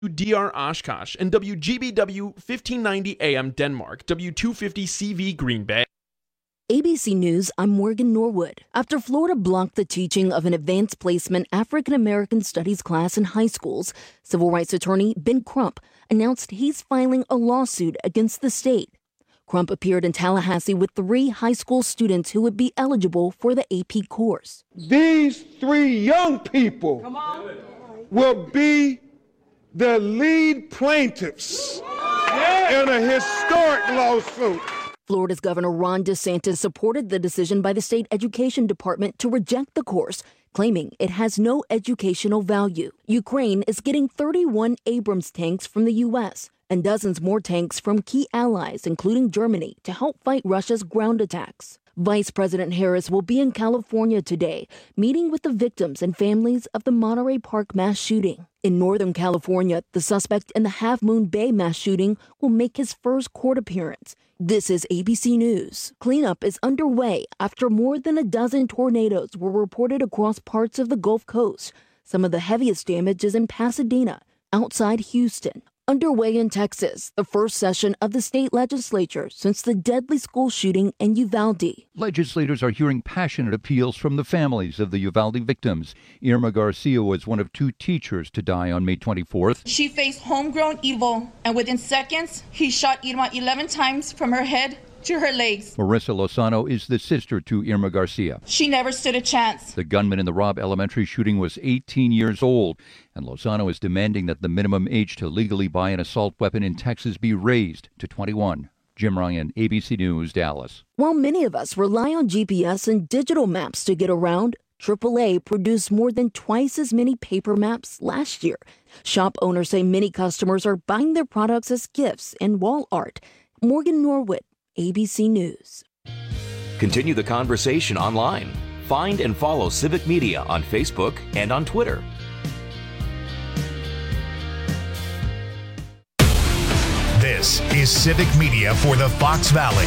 DR Oshkosh and WGBW 1590 AM Denmark, W250 CV Green Bay. ABC News, I'm Morgan Norwood. After Florida blocked the teaching of an advanced placement African American Studies class in high schools, civil rights attorney Ben Crump announced he's filing a lawsuit against the state. Crump appeared in Tallahassee with 3 high school students who would be eligible for the AP course. These 3 young people will be the lead plaintiffs in a historic lawsuit. Florida's Governor Ron DeSantis supported the decision by the state education department to reject the course, claiming it has no educational value. Ukraine is getting 31 Abrams tanks from the U.S. and dozens more tanks from key allies, including Germany, to help fight Russia's ground attacks. Vice President Harris will be in California today, meeting with the victims and families of the Monterey Park mass shooting. In Northern California, the suspect in the Half Moon Bay mass shooting will make his first court appearance. This is ABC News. Cleanup is underway after more than a dozen tornadoes were reported across parts of the Gulf Coast. Some of the heaviest damage is in Pasadena, outside Houston. Underway in Texas, the first session of the state legislature since the deadly school shooting in Uvalde. Legislators are hearing passionate appeals from the families of the Uvalde victims. Irma Garcia was one of 2 teachers to die on May 24th. She faced homegrown evil, and within seconds, he shot Irma 11 times from her head to her legs. Marissa Lozano is the sister to Irma Garcia. She never stood a chance. The gunman in the Robb Elementary shooting was 18 years old, and Lozano is demanding that the minimum age to legally buy an assault weapon in Texas be raised to 21. Jim Ryan, ABC News, Dallas. While many of us rely on GPS and digital maps to get around, AAA produced more than twice as many paper maps last year. Shop owners say many customers are buying their products as gifts and wall art. Morgan Norwood, ABC News. Continue the conversation online. Find and follow Civic Media on Facebook and on Twitter. This is Civic Media for the Fox Valley.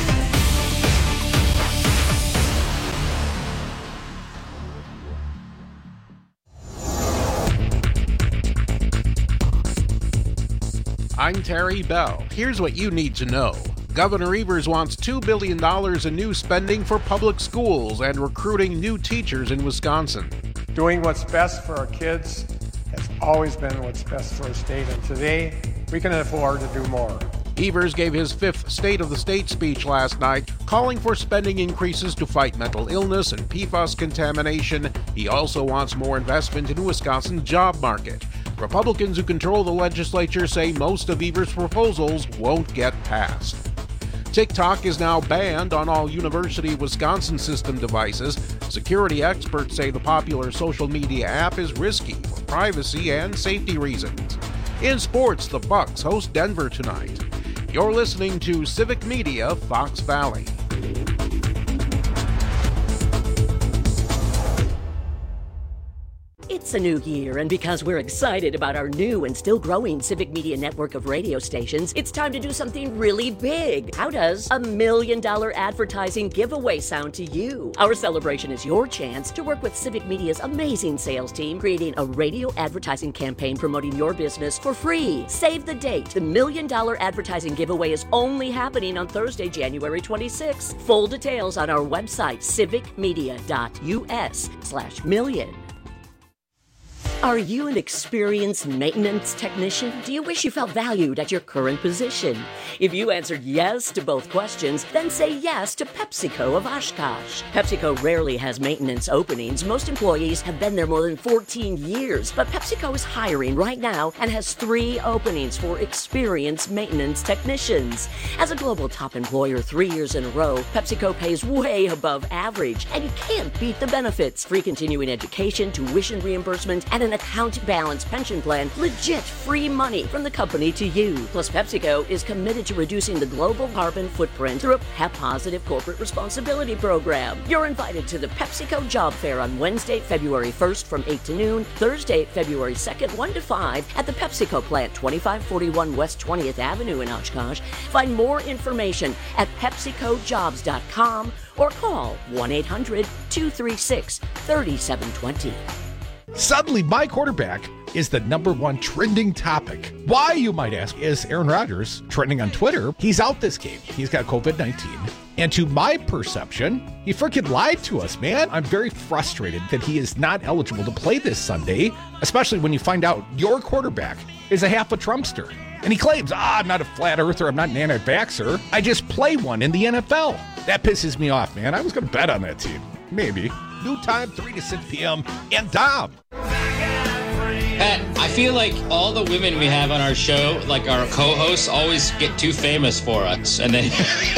I'm Terry Bell. Here's what you need to know. Governor Evers wants $2 billion in new spending for public schools and recruiting new teachers in Wisconsin. Doing what's best for our kids has always been what's best for our state, and today we can afford to do more. Evers gave his 5th State of the State speech last night, calling for spending increases to fight mental illness and PFAS contamination. He also wants more investment in Wisconsin's job market. Republicans who control the legislature say most of Evers' proposals won't get passed. TikTok is now banned on all University of Wisconsin system devices. Security experts say the popular social media app is risky for privacy and safety reasons. In sports, the Bucks host Denver tonight. You're listening to Civic Media Fox Valley. It's a new year, and because we're excited about our new and still growing Civic Media network of radio stations, it's time to do something really big. How does $1 million advertising giveaway sound to you? Our celebration is your chance to work with Civic Media's amazing sales team, creating a radio advertising campaign promoting your business for free. Save the date. The $1 million advertising giveaway is only happening on Thursday, January 26th. Full details on our website, civicmedia.us/million. Are you an experienced maintenance technician? Do you wish you felt valued at your current position? If you answered yes to both questions, then say yes to PepsiCo of Oshkosh. PepsiCo rarely has maintenance openings. Most employees have been there more than 14 years, but PepsiCo is hiring right now and has 3 openings for experienced maintenance technicians. As a global top employer 3 years in a row, PepsiCo pays way above average, and you can't beat the benefits. Free continuing education, tuition reimbursement, and an account balance pension plan, legit free money from the company to you. Plus, PepsiCo is committed to reducing the global carbon footprint through a PEP-positive corporate responsibility program. You're invited to the PepsiCo Job Fair on Wednesday, February 1st from 8 to noon, Thursday, February 2nd, 1 to 5 at the PepsiCo plant, 2541 West 20th Avenue in Oshkosh. Find more information at PepsiCoJobs.com or call 1-800-236-3720. Suddenly, my quarterback is the #1 trending topic. Why, you might ask, is Aaron Rodgers trending on Twitter? He's out this game. He's got COVID-19. And to my perception, he freaking lied to us, man. I'm very frustrated that he is not eligible to play this Sunday, especially when you find out your quarterback is a half a Trumpster. And he claims, I'm not a flat earther, I'm not an anti-vaxxer. I just play one in the NFL. That pisses me off, man. I was going to bet on that team. Maybe. New time, 3 to 6 p.m. And Dom. Pat, I feel like all the women we have on our show, like our co-hosts, always get too famous for us. And then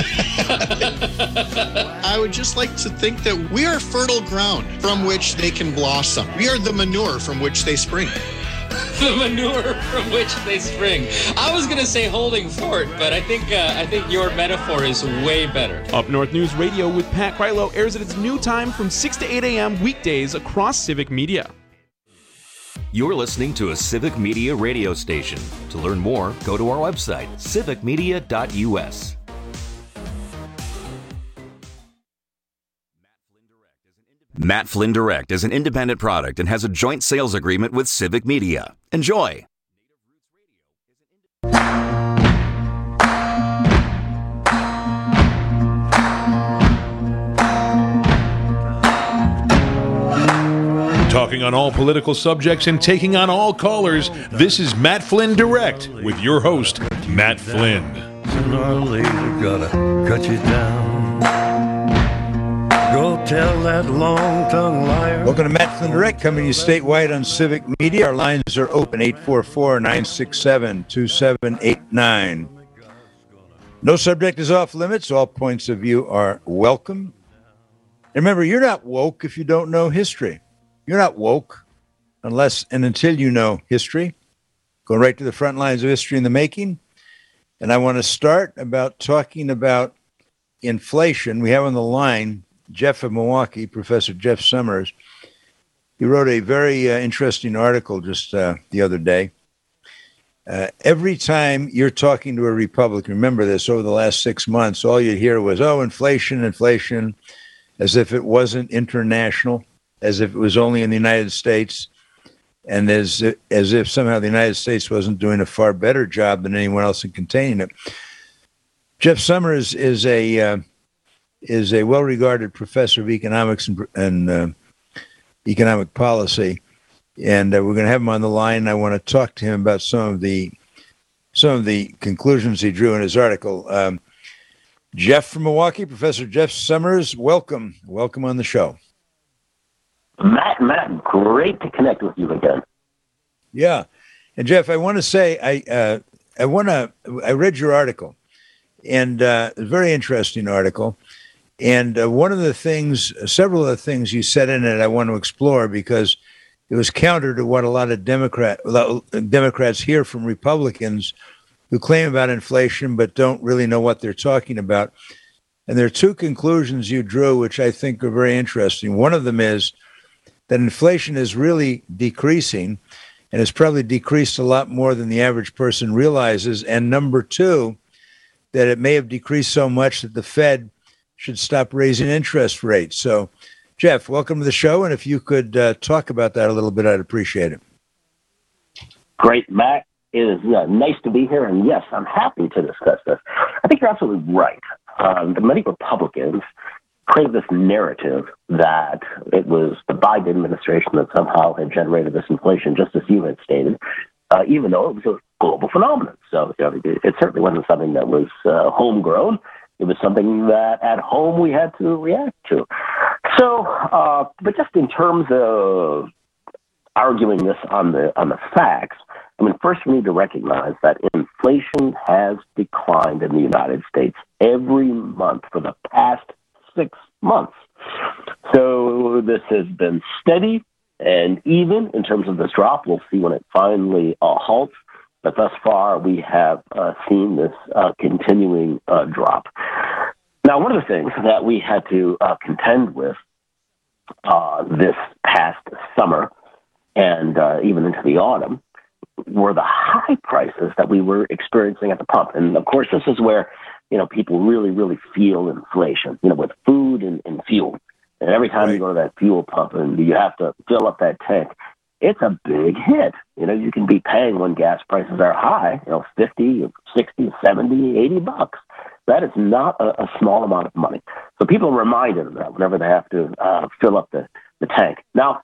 I would just like to think that we are fertile ground from which they can blossom. We are the manure from which they spring. The manure from which they spring. I was going to say holding fort, but I think your metaphor is way better. Up North News Radio with Pat Krylo airs at its new time from 6 to 8 a.m. weekdays across Civic Media. You're listening to a Civic Media radio station. To learn more, go to our website, civicmedia.us. Matt Flynn Direct is an independent product and has a joint sales agreement with Civic Media. Enjoy. Talking on all political subjects and taking on all callers, this is Matt Flynn Direct with your host, Matt Flynn. Sooner or later, gotta cut you down. Go tell that long-tongued liar. Welcome to Matt Flynn Direct, coming to you statewide on Civic Media. Our lines are open, 844-967-2789. No subject is off limits. All points of view are welcome. And remember, you're not woke if you don't know history. You're not woke unless and until you know history. Going right to the front lines of history in the making. And I want to start about talking about inflation. We have on the line Jeff of Milwaukee, Professor Jeff Summers. He wrote a very interesting article just the other day. Every time you're talking to a Republican, remember this, over the last 6 months, all you'd hear was, inflation, as if it wasn't international, as if it was only in the United States, and as if somehow the United States wasn't doing a far better job than anyone else in containing it. Jeff Summers is a well-regarded professor of economics and economic policy, and we're going to have him on the line. I want to talk to him about some of the conclusions he drew in his article. Jeff from Milwaukee, Professor Jeff Summers, welcome on the show. Matt, great to connect with you again. Yeah, and Jeff, I want to say I read your article, and a very interesting article. And several of the things you said in it, I want to explore because it was counter to what a lot of Democrats hear from Republicans who claim about inflation but don't really know what they're talking about. And there are two conclusions you drew, which I think are very interesting. One of them is that inflation is really decreasing, and it's probably decreased a lot more than the average person realizes. And number two, that it may have decreased so much that the Fed should stop raising interest rates. So, Jeff, welcome to the show. And if you could talk about that a little bit, I'd appreciate it. Great, Matt. It is nice to be here. And yes, I'm happy to discuss this. I think you're absolutely right. Many Republicans create this narrative that it was the Biden administration that somehow had generated this inflation, just as you had stated, even though it was a global phenomenon. So it certainly wasn't something that was homegrown. It was something that at home we had to react to. So, but just in terms of arguing this on the facts, I mean, first we need to recognize that inflation has declined in the United States every month for the past 6 months. So this has been steady and even in terms of this drop. We'll see when it finally halts. But thus far, we have seen this continuing drop. Now, one of the things that we had to contend with this past summer and even into the autumn were the high prices that we were experiencing at the pump. And, of course, this is where, people really, really feel inflation, with food and fuel. And every time you go to that fuel pump and you have to fill up that tank, it's a big hit. You can be paying when gas prices are high, 50, 60, 70, 80 bucks. That is not a small amount of money. So people are reminded of that whenever they have to fill up the tank. Now,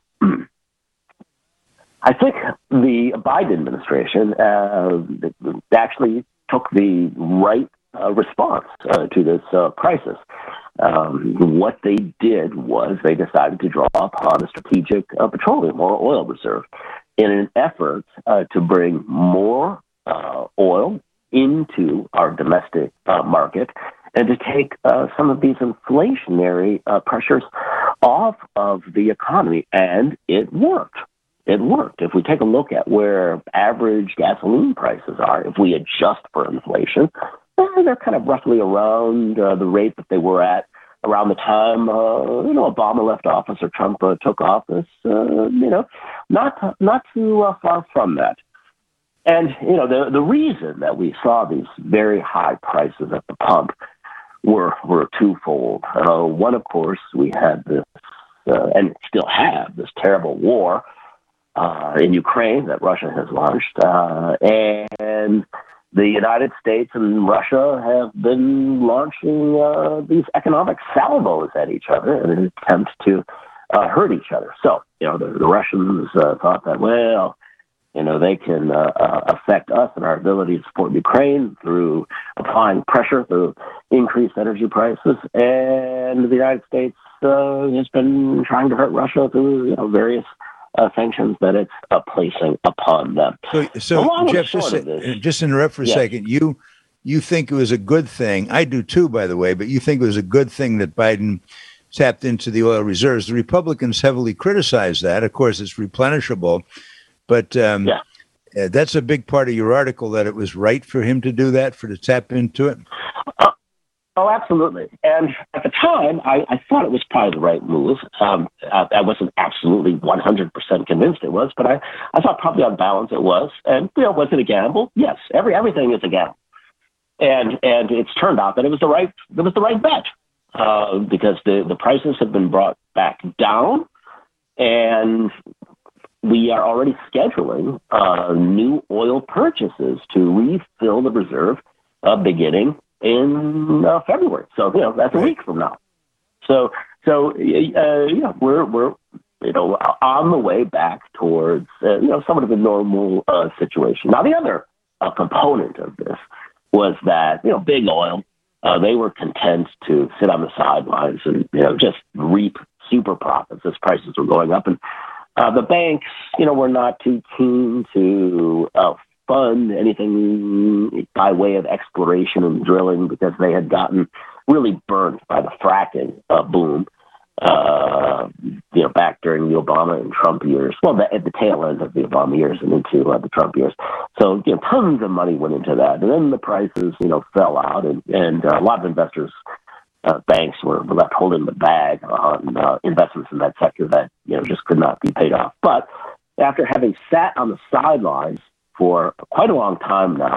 I think the Biden administration actually took the right response to this crisis. What they did was they decided to draw upon a strategic petroleum or oil reserve in an effort to bring more oil into our domestic market and to take some of these inflationary pressures off of the economy. And it worked. It worked. If we take a look at where average gasoline prices are, if we adjust for inflation, they're kind of roughly around the rate that they were at around the time, Obama left office or Trump took office, not too far from that. And, the reason that we saw these very high prices at the pump were twofold. One, of course, we had this, and still have, this terrible war in Ukraine that Russia has launched, and the United States and Russia have been launching these economic salvos at each other in an attempt to hurt each other. So, the Russians thought that, they can affect us and our ability to support Ukraine through applying pressure through increased energy prices. And the United States has been trying to hurt Russia through various sanctions that it's placing upon them. So Jeff, just interrupt for a second. You think it was a good thing. I do too, by the way, but you think it was a good thing that Biden tapped into the oil reserves. The Republicans heavily criticized that. Of course, it's replenishable, but that's a big part of your article, that it was right for him to do that, to tap into it. Oh, absolutely. And at the time, I thought it was probably the right move. I wasn't absolutely 100% convinced it was, but I thought probably on balance it was. And, was it a gamble? Yes. Everything is a gamble. And it's turned out that it was the right bet, because the prices have been brought back down, and we are already scheduling new oil purchases to refill the reserve beginning in February. So, that's a week from now. So we're on the way back towards, somewhat of a normal situation. Now, the other component of this was that, big oil, they were content to sit on the sidelines and, just reap super profits as prices were going up. And the banks, were not too keen to fund anything by way of exploration and drilling, because they had gotten really burned by the fracking boom, back during the Obama and Trump years. Well, at the tail end of the Obama years and into the Trump years. So, tons of money went into that. And then the prices, fell out, and a lot of investors, banks were left holding the bag on investments in that sector that, just could not be paid off. But after having sat on the sidelines for quite a long time now,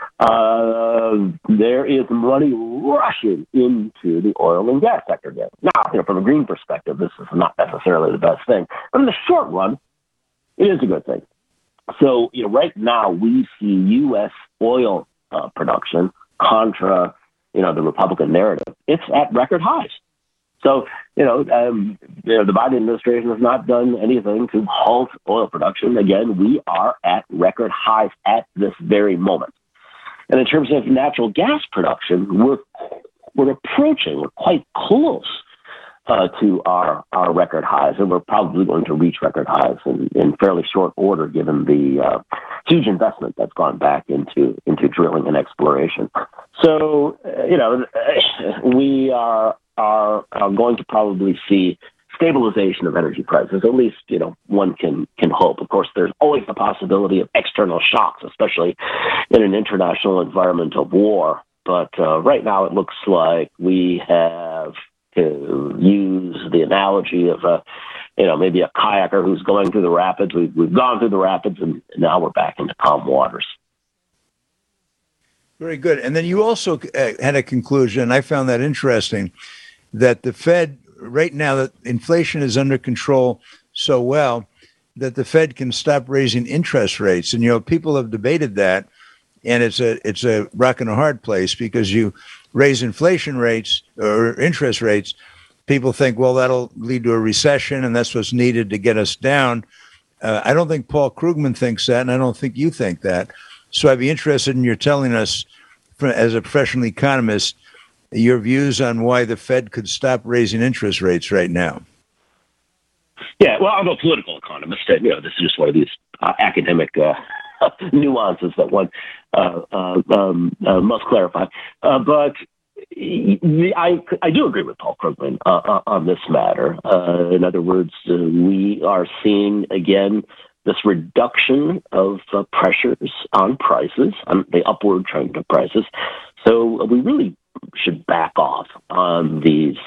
there is money rushing into the oil and gas sector again. Now, from a green perspective, this is not necessarily the best thing, but in the short run, it is a good thing. So, right now we see U.S. oil production contra, the Republican narrative. It's at record highs. So, the Biden administration has not done anything to halt oil production. Again, we are at record highs at this very moment. And in terms of natural gas production, we're approaching, we're quite close to our record highs, and we're probably going to reach record highs in fairly short order, given the huge investment that's gone back into drilling and exploration. So, we are going to probably see stabilization of energy prices. At least, one can hope. Of course, there's always the possibility of external shocks, especially in an international environment of war. But right now, it looks like we have, to use the analogy of maybe a kayaker who's going through the rapids. We've gone through the rapids, and now we're back into calm waters. Very good. And then you also had a conclusion, I found that interesting, that the Fed, right now that inflation is under control so well, that the Fed can stop raising interest rates. And, people have debated that, and it's a rock and a hard place, because you raise inflation rates or interest rates, people think, well, that'll lead to a recession, and that's what's needed to get us down. I don't think Paul Krugman thinks that, and I don't think you think that. So I'd be interested in your telling us, as a professional economist, your views on why the Fed could stop raising interest rates right now. Yeah, well, I'm a political economist. This is just one of these academic nuances that one must clarify. But I do agree with Paul Krugman on this matter. In other words, we are seeing, again, this reduction of pressures on prices, on the upward trend of prices. So we really should back off on these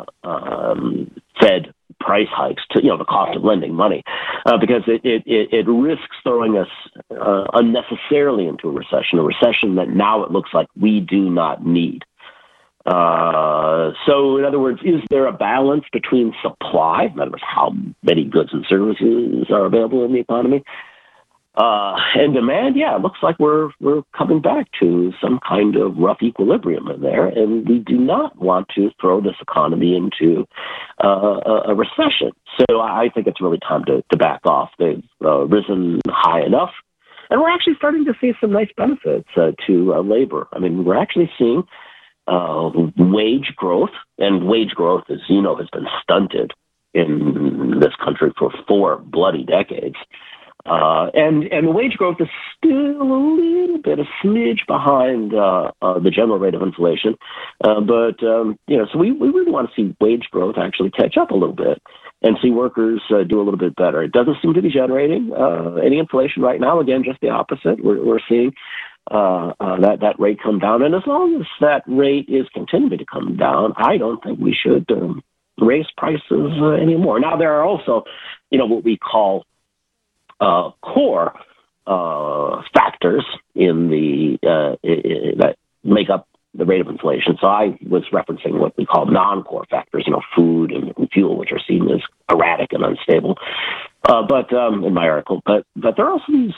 Fed price hikes to, the cost of lending money, because it risks throwing us unnecessarily into a recession that now it looks like we do not need. So in other words, is there a balance between supply, in other words, how many goods and services are available in the economy, and demand? Yeah, it looks like we're coming back to some kind of rough equilibrium in there, and we do not want to throw this economy into a recession. So I think it's really time to back off. They've risen high enough, and we're actually starting to see some nice benefits to labor. I mean, we're actually seeing wage growth, and wage growth, as you know, has been stunted in this country for 4 bloody decades. And wage growth is still a little bit, a smidge behind the general rate of inflation. But so we really want to see wage growth actually catch up a little bit and see workers do a little bit better. It doesn't seem to be generating any inflation right now. Again, just the opposite. We're seeing that rate come down. And as long as that rate is continuing to come down, I don't think we should raise prices anymore. Now, there are also, what we call core factors in the that make up the rate of inflation. So I was referencing what we call non-core factors, food and fuel, which are seen as erratic and unstable. But in my article, but there are also these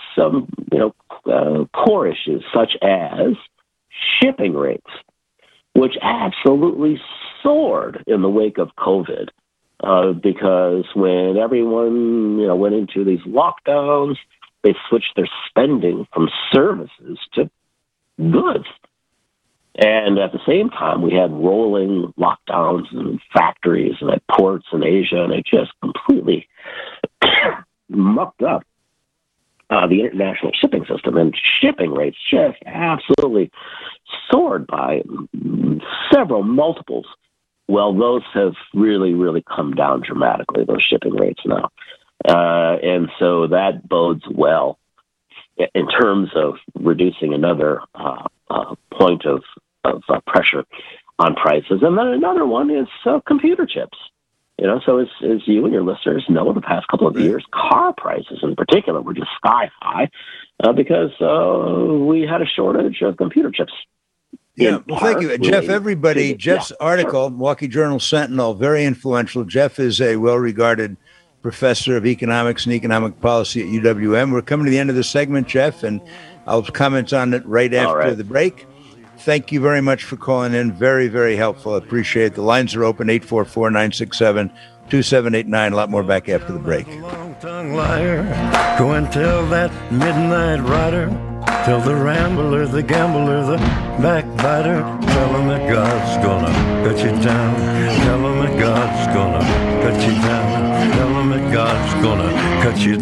core issues such as shipping rates, which absolutely soared in the wake of COVID. Because when everyone, went into these lockdowns, they switched their spending from services to goods. And at the same time, we had rolling lockdowns in factories and at ports in Asia, and it just completely mucked up the international shipping system. And shipping rates just absolutely soared by several multiples. Well, those have really, really come down dramatically, those shipping rates now. And so that bodes well in terms of reducing another point of pressure on prices. And then another one is computer chips. So as you and your listeners know, the past couple of years, car prices in particular were just sky high because we had a shortage of computer chips. Yeah, well, thank you, Jeff. Jeff's article, Milwaukee Journal Sentinel, very influential. Jeff is a well-regarded professor of economics and economic policy at UWM. We're coming to the end of the segment, Jeff, and I'll comment on it right after the break. Thank you very much for calling in. Very, very helpful. I appreciate it. The lines are open, 844-967-2789. A lot more back after the break. Long-tongued liar, go and tell that midnight rider. Tell the rambler, the gambler, the backbiter. Tell him that God's gonna cut you down. Tell him that God's gonna cut you down. Tell him that God's gonna cut you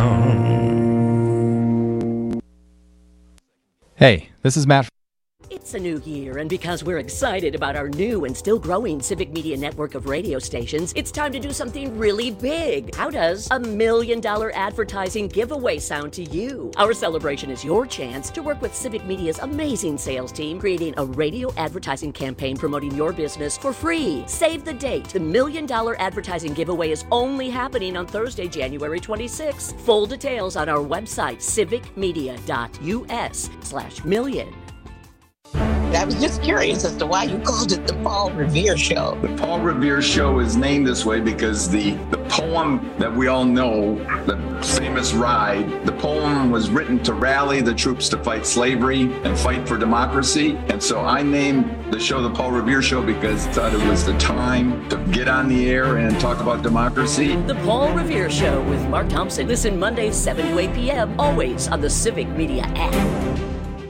down. Hey, this is Matt. It's a new year, and because we're excited about our new and still growing Civic Media network of radio stations, it's time to do something really big. How does $1 million advertising giveaway sound to you? Our celebration is your chance to work with Civic Media's amazing sales team, creating a radio advertising campaign promoting your business for free. Save the date. The $1 million advertising giveaway is only happening on Thursday, January 26th. Full details on our website, civicmedia.us/million. I was just curious as to why you called it the Paul Revere Show. The Paul Revere Show is named this way because the poem that we all know, the famous Ride, the poem was written to rally the troops to fight slavery and fight for democracy. And so I named the show the Paul Revere Show because I thought it was the time to get on the air and talk about democracy. The Paul Revere Show with Mark Thompson. Listen Mondays 7 to 8 p.m. always on the Civic Media app.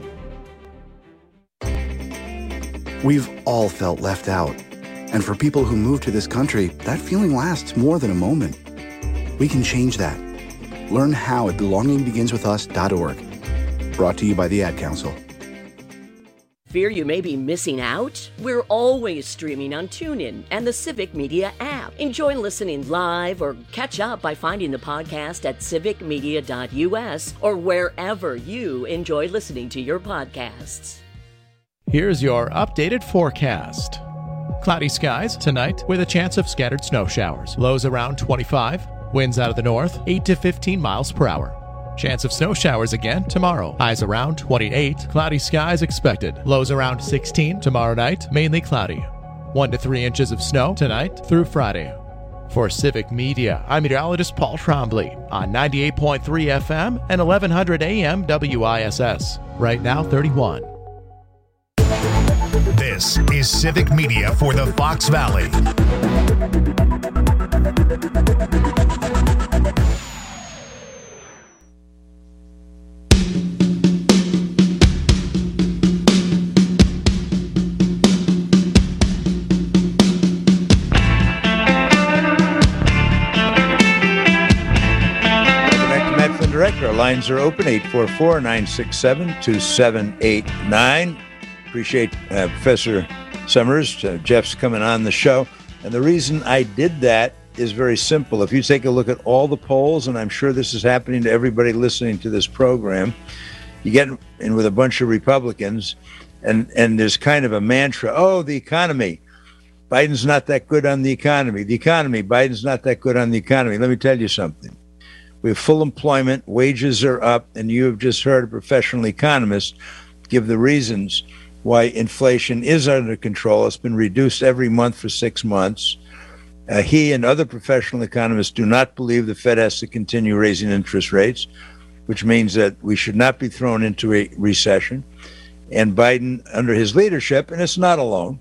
We've all felt left out. And for people who move to this country, that feeling lasts more than a moment. We can change that. Learn how at belongingbeginswithus.org. Brought to you by the Ad Council. Fear you may be missing out? We're always streaming on TuneIn and the Civic Media app. Enjoy listening live or catch up by finding the podcast at civicmedia.us or wherever you enjoy listening to your podcasts. Here's your updated forecast. Cloudy skies tonight with a chance of scattered snow showers. Lows around 25. Winds out of the north, 8 to 15 miles per hour. Chance of snow showers again tomorrow. Highs around 28. Cloudy skies expected. Lows around 16 tomorrow night. Mainly cloudy. 1 to 3 inches of snow tonight through Friday. For Civic Media, I'm meteorologist Paul Trombley on 98.3 FM and 1100 AM WISS. Right now, 31. This is Civic Media for the Fox Valley. Our lines are open, 844-967-2789. Appreciate Professor Summers. Jeff's coming on the show. And the reason I did that is very simple. If you take a look at all the polls, and I'm sure this is happening to everybody listening to this program, you get in with a bunch of Republicans, and there's kind of a mantra, the economy. Biden's not that good on the economy. The economy, Biden's not that good on the economy. Let me tell you something. We have full employment, wages are up, and you have just heard a professional economist give the reasons why inflation is under control. It's been reduced every month for 6 months. He and other professional economists do not believe the Fed has to continue raising interest rates, which means that we should not be thrown into a recession. And Biden, under his leadership, and it's not alone,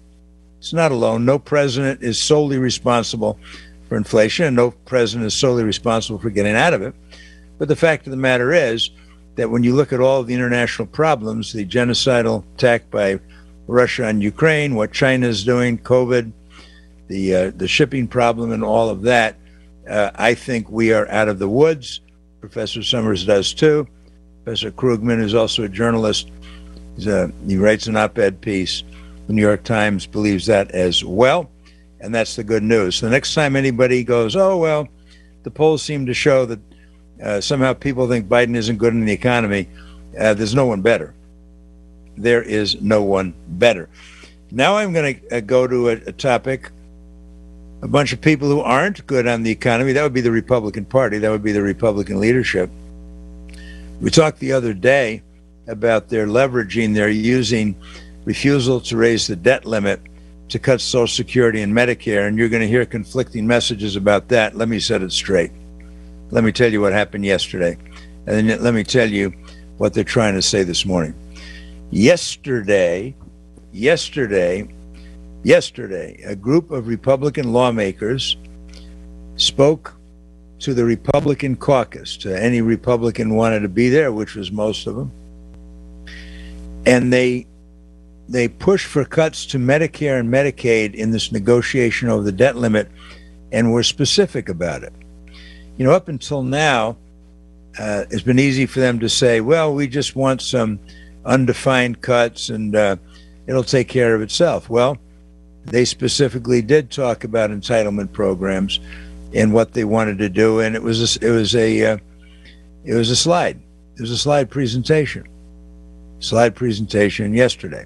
no president is solely responsible for inflation, and no president is solely responsible for getting out of it. But the fact of the matter is that when you look at all of the international problems, the genocidal attack by Russia on Ukraine, what China is doing, COVID, the shipping problem and all of that, I think we are out of the woods. Professor Summers does too. Professor Krugman is also a journalist. He writes an op-ed piece. The New York Times believes that as well. And that's the good news. The next time anybody goes, the polls seem to show that somehow people think Biden isn't good in the economy, there's no one better. There is no one better. Now I'm going to go to a topic, a bunch of people who aren't good on the economy. That would be the Republican Party. That would be the Republican leadership. We talked the other day about their leveraging, their using refusal to raise the debt limit to cut Social Security and Medicare, and you're going to hear conflicting messages about that. Let me set it straight. Let me tell you what happened yesterday, and then let me tell you what they're trying to say this morning. Yesterday, a group of Republican lawmakers spoke to the Republican caucus, to any Republican wanted to be there, which was most of them, and they pushed for cuts to Medicare and Medicaid in this negotiation over the debt limit, and were specific about it. You know, up until now, it's been easy for them to say, well, we just want some undefined cuts and it'll take care of itself. Well, they specifically did talk about entitlement programs and what they wanted to do, and it was a slide. It was a slide presentation yesterday.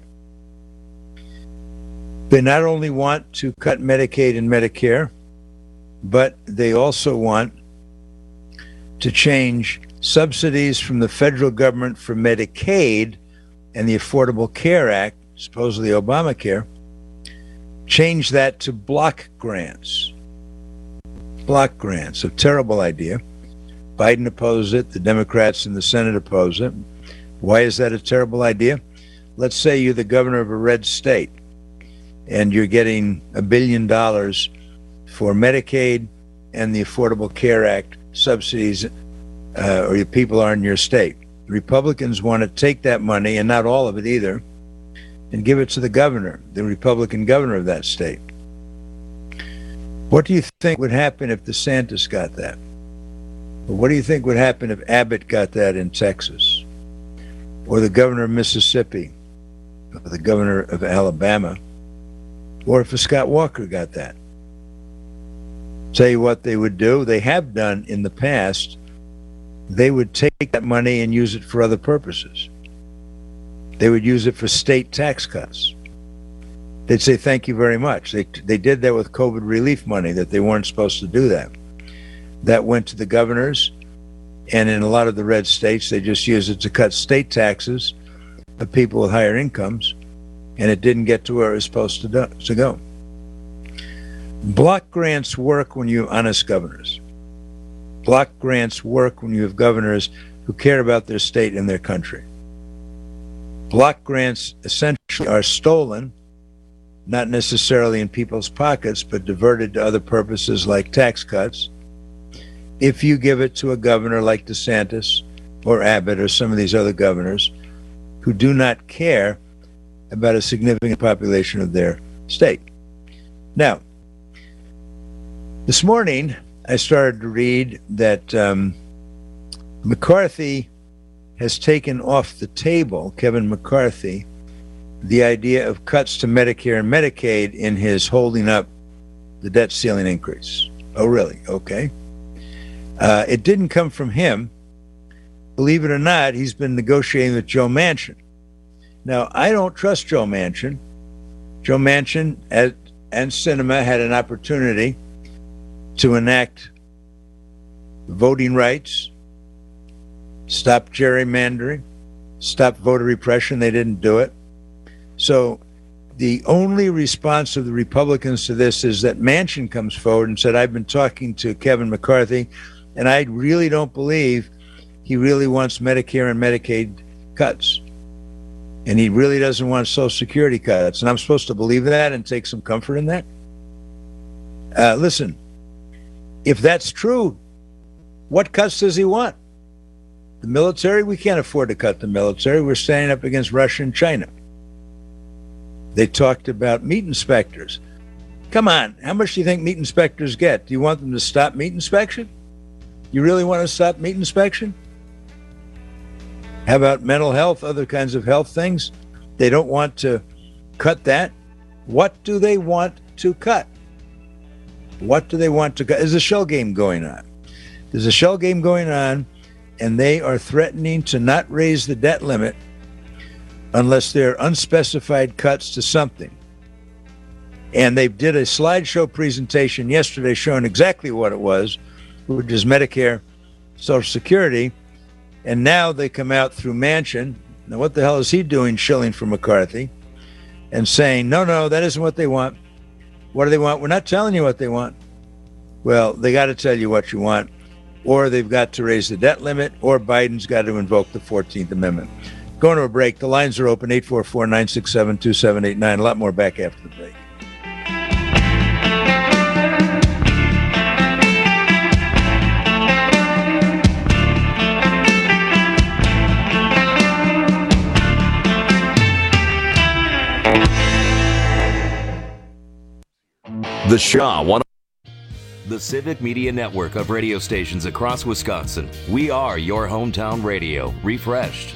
They not only want to cut Medicaid and Medicare, but they also want to change subsidies from the federal government for Medicaid and the Affordable Care Act supposedly Obamacare, changed that to block grants. Block grants, a terrible idea. Biden opposed it. The Democrats in the Senate oppose it. Why is that a terrible idea? Let's say you're the governor of a red state and you're getting $1 billion for Medicaid and the Affordable Care Act subsidies, or your people are in your state. Republicans want to take that money, and not all of it either, and give it to the governor, the Republican governor of that state. What do you think would happen if DeSantis got that? Or what do you think would happen if Abbott got that in Texas? Or the governor of Mississippi? Or the governor of Alabama? Or if Scott Walker got that? Tell you what they would do. They have done in the past. They would take that money and use it for other purposes. They would use it for state tax cuts. They'd say, thank you very much. They did that with COVID relief money, that they weren't supposed to do that. That went to the governors, and in a lot of the red states, they just used it to cut state taxes of people with higher incomes, and it didn't get to where it was supposed to go. Block grants work when you have honest governors. Block grants work when you have governors who care about their state and their country. Block grants essentially are stolen, not necessarily in people's pockets, but diverted to other purposes like tax cuts. If you give it to a governor like DeSantis or Abbott or some of these other governors who do not care about a significant population of their state. Now, this morning, I started to read that McCarthy has taken off the table, Kevin McCarthy, the idea of cuts to Medicare and Medicaid in his holding up the debt ceiling increase. Oh, really? Okay. It didn't come from him. Believe it or not, he's been negotiating with Joe Manchin. Now, I don't trust Joe Manchin. Joe Manchin and Sinema had an opportunity to enact voting rights, stop gerrymandering, stop voter repression. They didn't do it. So the only response of the Republicans to this is that Manchin comes forward and said, I've been talking to Kevin McCarthy, and I really don't believe he really wants Medicare and Medicaid cuts. And he really doesn't want Social Security cuts. And I'm supposed to believe that and take some comfort in that? Listen, if that's true, what cuts does he want? The military? We can't afford to cut the military. We're standing up against Russia and China. They talked about meat inspectors. Come on, how much do you think meat inspectors get? Do you want them to stop meat inspection? You really want to stop meat inspection? How about mental health, other kinds of health things? They don't want to cut that. What do they want to cut? What do they want to cut? There's a shell game going on. There's a shell game going on, and they are threatening to not raise the debt limit unless there are unspecified cuts to something. And they did a slideshow presentation yesterday showing exactly what it was, which is Medicare, Social Security, and now they come out through Manchin. Now, what the hell is he doing shilling for McCarthy and saying, no, that isn't what they want. What do they want? We're not telling you what they want. Well, they got to tell you what you want, or they've got to raise the debt limit, or Biden's got to invoke the 14th Amendment. Going to a break. The lines are open, 844-967-2789. A lot more back after the break. The Shaw One. The Civic Media Network of radio stations across Wisconsin. We are your hometown radio, refreshed.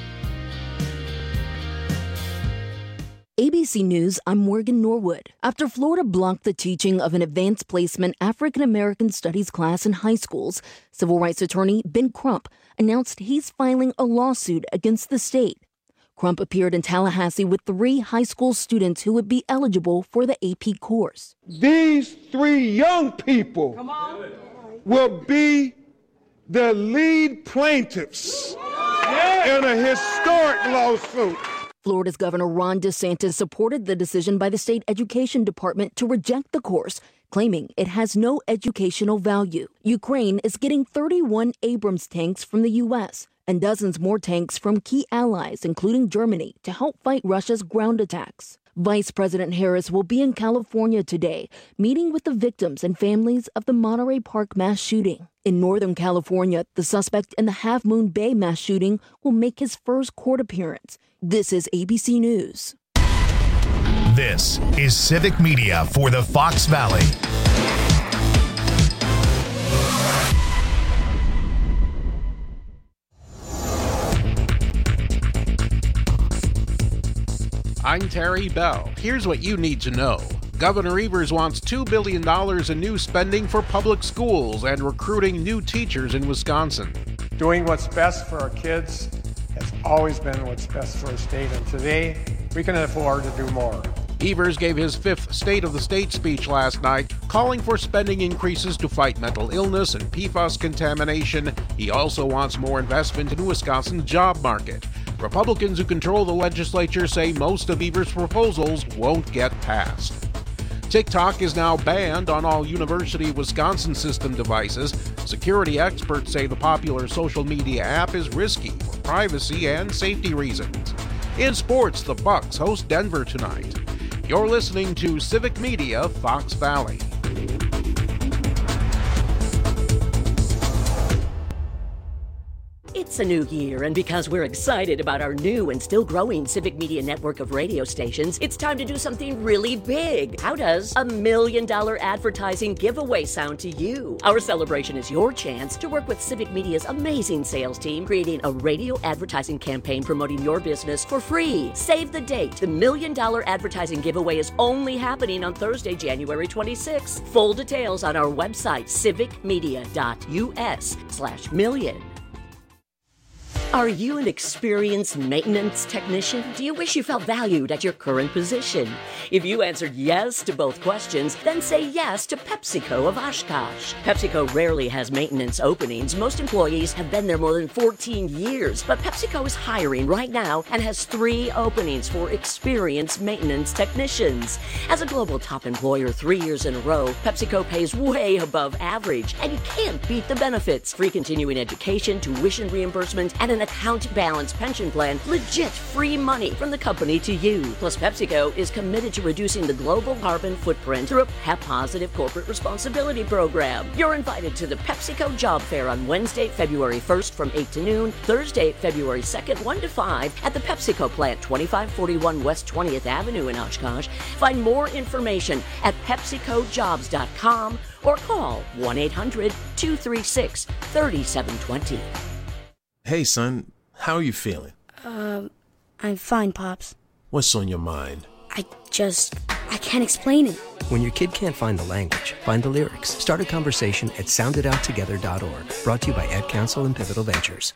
ABC News, I'm Morgan Norwood. After Florida blocked the teaching of an advanced placement African American Studies class in high schools, civil rights attorney Ben Crump announced he's filing a lawsuit against the state. Crump appeared in Tallahassee with 3 high school students who would be eligible for the AP course. These 3 young people will be the lead plaintiffs in a historic lawsuit. Florida's Governor Ron DeSantis supported the decision by the state education department to reject the course, claiming it has no educational value. Ukraine is getting 31 Abrams tanks from the U.S. and dozens more tanks from key allies, including Germany, to help fight Russia's ground attacks. Vice President Harris will be in California today, meeting with the victims and families of the Monterey Park mass shooting. In Northern California, the suspect in the Half Moon Bay mass shooting will make his first court appearance. This is ABC News. This is Civic Media for the Fox Valley. I'm Terry Bell. Here's what you need to know. Governor Evers wants $2 billion in new spending for public schools and recruiting new teachers in Wisconsin. Doing what's best for our kids has always been what's best for our state, and today we can afford to do more. Evers gave his fifth State of the State speech last night, calling for spending increases to fight mental illness and PFAS contamination. He also wants more investment in Wisconsin's job market. Republicans who control the legislature say most of Evers' proposals won't get passed. TikTok is now banned on all University of Wisconsin system devices. Security experts say the popular social media app is risky for privacy and safety reasons. In sports, the Bucks host Denver tonight. You're listening to Civic Media Fox Valley. It's a new year, and because we're excited about our new and still growing Civic Media network of radio stations, it's time to do something really big. How does a $1 million advertising giveaway sound to you? Our celebration is your chance to work with Civic Media's amazing sales team, creating a radio advertising campaign promoting your business for free. Save the date. The $1 million advertising giveaway is only happening on Thursday, January 26th. Full details on our website, civicmedia.us/million. Are you an experienced maintenance technician? Do you wish you felt valued at your current position? If you answered yes to both questions, then say yes to PepsiCo of Oshkosh. PepsiCo rarely has maintenance openings. Most employees have been there more than 14 years, but PepsiCo is hiring right now and has 3 openings for experienced maintenance technicians. As a global top employer 3 years in a row, PepsiCo pays way above average, and you can't beat the benefits. Free continuing education, tuition reimbursement, and an account balance pension plan, legit free money from the company to you. Plus, PepsiCo is committed to reducing the global carbon footprint through a PEP-positive corporate responsibility program. You're invited to the PepsiCo Job Fair on Wednesday, February 1st from 8 to noon, Thursday, February 2nd, 1 to 5 at the PepsiCo plant, 2541 West 20th Avenue in Oshkosh. Find more information at PepsiCoJobs.com or call 1-800-236-3720. Hey, son, how are you feeling? I'm fine, Pops. What's on your mind? I can't explain it. When your kid can't find the language, find the lyrics. Start a conversation at sounditouttogether.org. Brought to you by Ad Council and Pivotal Ventures.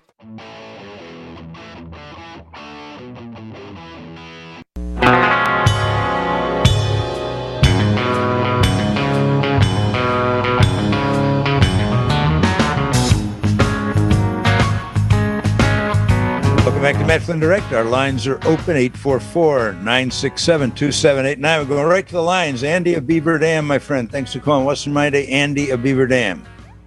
Welcome back to Matt Flynn Direct. Our lines are open, 844-967-2789. We're going right to the lines. Andy of Beaver Dam, my friend. Thanks for calling. What's in my day? Andy of Beaver Dam.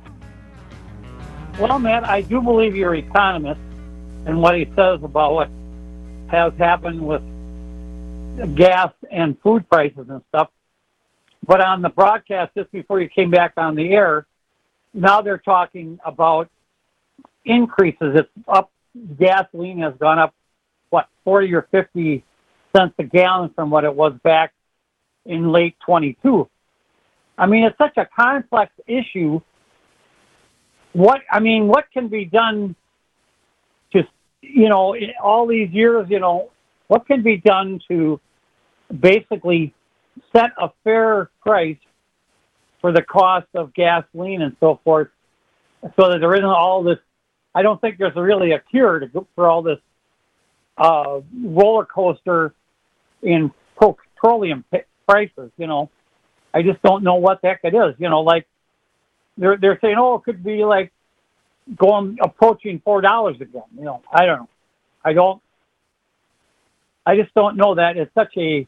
Well, Matt, I do believe you're an economist and what he says about what has happened with gas and food prices and stuff. But on the broadcast just before you came back on the air, now they're talking about increases. It's up. Gasoline has gone up, 40 or 50 cents a gallon from what it was back in late 22. I mean, it's such a complex issue. What can be done to, all these years, what can be done to basically set a fair price for the cost of gasoline and so forth so that there isn't all this. I don't think there's really a cure for all this roller coaster in petroleum prices. I just don't know what the heck it is. Like they're saying, it could be like approaching $4 again. I don't know. I just don't know that it's such a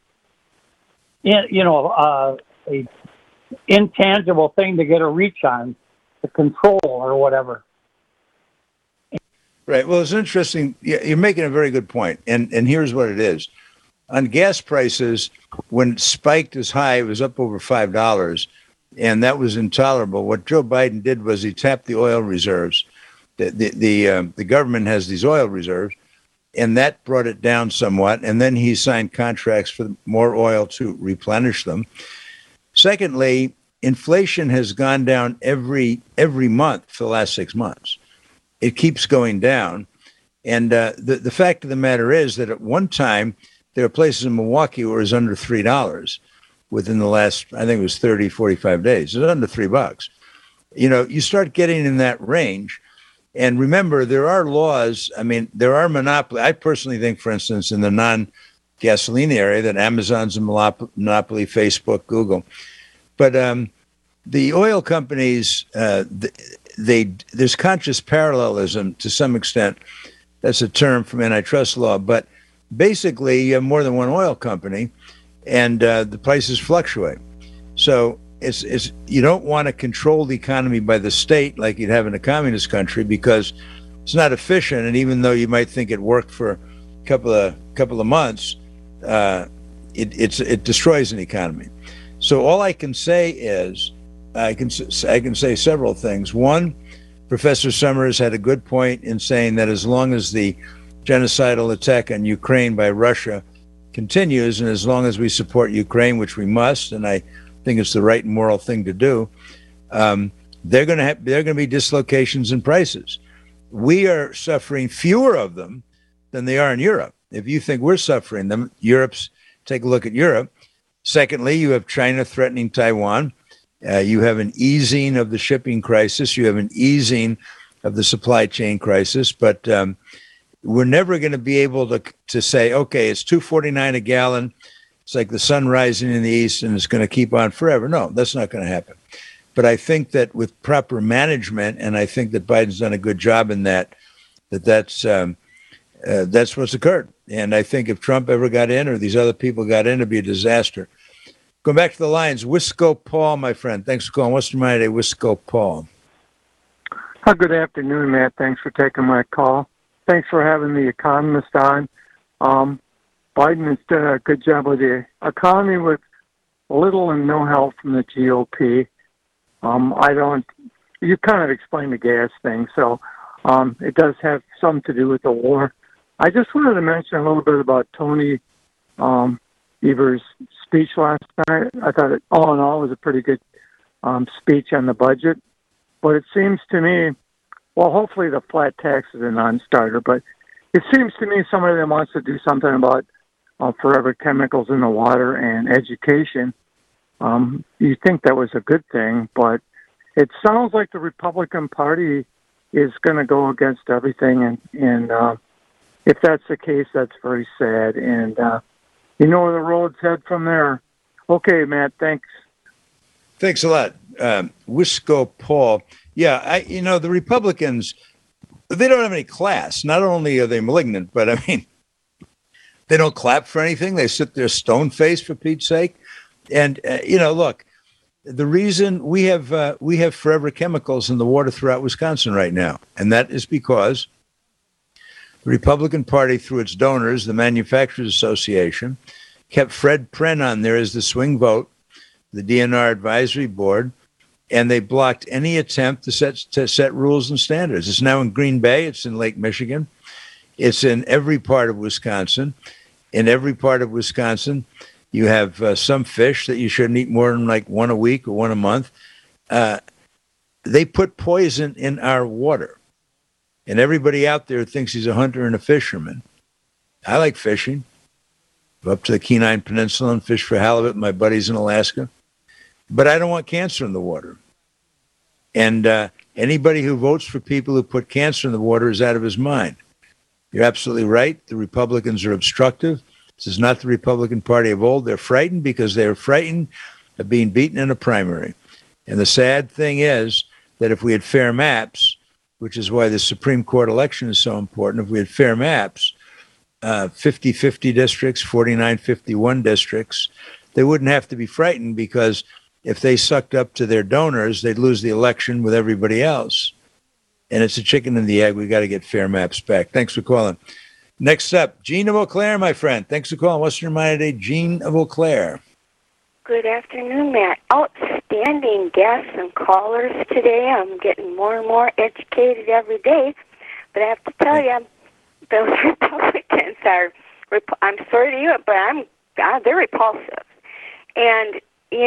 intangible thing to get a reach on, to control or whatever. Right. Well, it's interesting. You're making a very good point. And here's what it is. On gas prices, when it spiked as high, it was up over $5, and that was intolerable. What Joe Biden did was he tapped the oil reserves. The government has these oil reserves, and that brought it down somewhat. And then he signed contracts for more oil to replenish them. Secondly, inflation has gone down every month for the last 6 months. It keeps going down. And the fact of the matter is that at one time, there are places in Milwaukee where it was under $3 within the last, I think it was 30, 45 days. It was under $3. You start getting in that range. And remember, there are laws. I mean, there are monopoly. I personally think, for instance, in the non-gasoline area, that Amazon's a monopoly, Facebook, Google. But the oil companies, there's conscious parallelism to some extent. That's a term from antitrust law. But basically, you have more than one oil company, and the prices fluctuate. So it's you don't want to control the economy by the state like you'd have in a communist country, because it's not efficient. And even though you might think it worked for a couple of months, it destroys an economy. So all I can say is I can say several things. One, Professor Summers had a good point in saying that as long as the genocidal attack on Ukraine by Russia continues, and as long as we support Ukraine, which we must, and I think it's the right and moral thing to do, they're going to be dislocations in prices. We are suffering fewer of them than they are in Europe. If you think we're suffering them, take a look at Europe. Secondly, you have China threatening Taiwan. You have an easing of the shipping crisis. You have an easing of the supply chain crisis. But we're never going to be able to say, okay, it's $2.49 a gallon. It's like the sun rising in the east and it's going to keep on forever. No, that's not going to happen. But I think that with proper management, and I think that Biden's done a good job in that's what's occurred. And I think if Trump ever got in, or these other people got in, it'd be a disaster. Going back to the lines, Wisco Paul, my friend. Thanks for calling. What's your mind today, Wisco Paul? Good afternoon, Matt. Thanks for taking my call. Thanks for having the economist on. Biden has done a good job with the economy with little and no help from the GOP. You kind of explained the gas thing, so it does have something to do with the war. I just wanted to mention a little bit about Tony Evers' speech last night. I thought it, all in all, was a pretty good speech on the budget. But it seems to me, well, hopefully the flat tax is a non-starter, but it seems to me somebody that wants to do something about forever chemicals in the water and education. You think that was a good thing, but it sounds like the Republican Party is going to go against everything, and if that's the case, that's very sad. And you know where the road's head from there. Okay, Matt, thanks. Thanks a lot, Wisco Paul. Yeah, the Republicans, they don't have any class. Not only are they malignant, but I mean, they don't clap for anything. They sit there stone-faced, for Pete's sake. And look, the reason we have forever chemicals in the water throughout Wisconsin right now, and that is because the Republican Party, through its donors, the Manufacturers Association, kept Fred Pren on there as the swing vote, the DNR Advisory Board, and they blocked any attempt to set rules and standards. It's now in Green Bay. It's in Lake Michigan. It's in every part of Wisconsin. In every part of Wisconsin, you have some fish that you shouldn't eat more than like one a week or one a month. They put poison in our water. And everybody out there thinks he's a hunter and a fisherman. I like fishing. Go up to the Kenai Peninsula and fish for halibut with my buddies in Alaska. But I don't want cancer in the water. And anybody who votes for people who put cancer in the water is out of his mind. You're absolutely right. The Republicans are obstructive. This is not the Republican Party of old. They're frightened because they're frightened of being beaten in a primary. And the sad thing is that if we had fair maps, which is why the Supreme Court election is so important, if we had fair maps, 50-50 districts, 49-51 districts, they wouldn't have to be frightened, because if they sucked up to their donors, they'd lose the election with everybody else. And it's a chicken and the egg. We got to get fair maps back. Thanks for calling. Next up, Gene of Eau Claire, my friend. Thanks for calling. What's your mind today? Gene of Eau Claire. Good afternoon, Matt. Outstanding guests and callers today. I'm getting more and more educated every day. But I have to tell you, those Republicans are, I'm sorry to you, but they're repulsive. And